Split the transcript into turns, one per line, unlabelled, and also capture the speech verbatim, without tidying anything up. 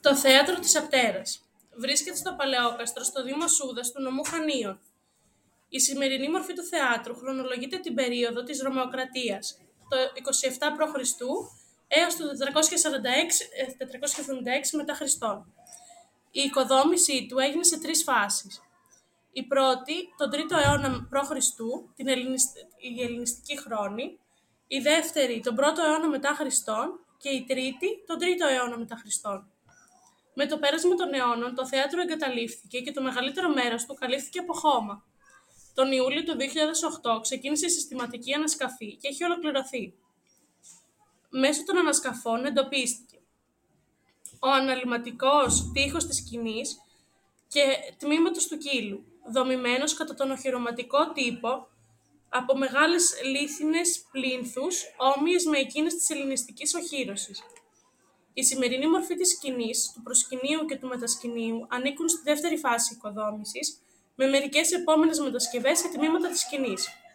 Το θέατρο της Απτέρας βρίσκεται στο Παλαιόκαστρο, στο Δήμο Σούδας του νομού Χανίων. Η σημερινή μορφή του θεάτρου χρονολογείται την περίοδο της Ρωμαιοκρατίας, το είκοσι επτά προ Χριστού έως το τετρακόσια σαράντα έξι με τετρακόσια εβδομήντα έξι μετά Χριστόν. Η οικοδόμησή του έγινε σε τρεις φάσεις. Η πρώτη, τον τρίτο αιώνα προ Χριστού, την ελληνισ- η ελληνιστική χρόνη, η δεύτερη, τον πρώτο αιώνα μετά Χριστόν και η τρίτη, τον τρίτο αιώνα μετά Χριστόν. Με το πέρασμα των αιώνων, το θέατρο εγκαταλείφθηκε και το μεγαλύτερο μέρος του καλύφθηκε από χώμα. Τον Ιούλιο του δύο χιλιάδες οκτώ ξεκίνησε η συστηματική ανασκαφή και έχει ολοκληρωθεί. Μέσω των ανασκαφών εντοπίστηκε ο αναλυματικός τοίχος της σκηνής και τμήματος του κύλου, δομημένος κατά τον οχυρωματικό τύπο από μεγάλες λίθινες πλίνθους, όμοιες με εκείνες της ελληνιστικής οχύρωσης. Η σημερινή μορφή της σκηνής, του προσκυνείου και του μετασκηνείου ανήκουν στη δεύτερη φάση οικοδόμησης, με μερικές επόμενες μετασκευές σε τμήματα της σκηνής.